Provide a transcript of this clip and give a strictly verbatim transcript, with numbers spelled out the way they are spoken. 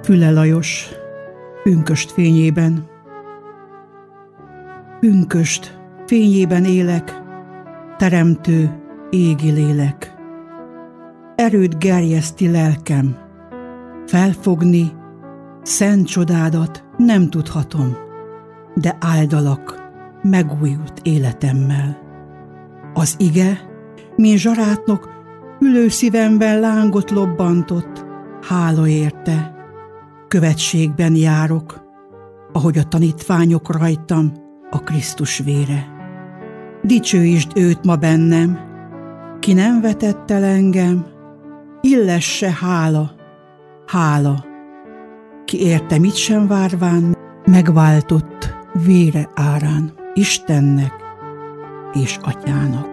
Füle Lajos, pünkösd fényében. Pünkösd fényében élek, teremtő égi lélek. Erőd gerjeszti lelkem, felfogni szent csodádat nem tudhatom, de áldalak megújult életemmel. Az ige, mint zsarátnok, ülő szívemben lángot lobbantott, hála érte. Követségben járok, ahogy a tanítványok rajtam, a Krisztus vére. Dicsőítsd őt ma bennem, ki nem vetett el engem, illesse hála, hála, ki érte mit sem várván, megváltott vére árán, Istennek és Atyának.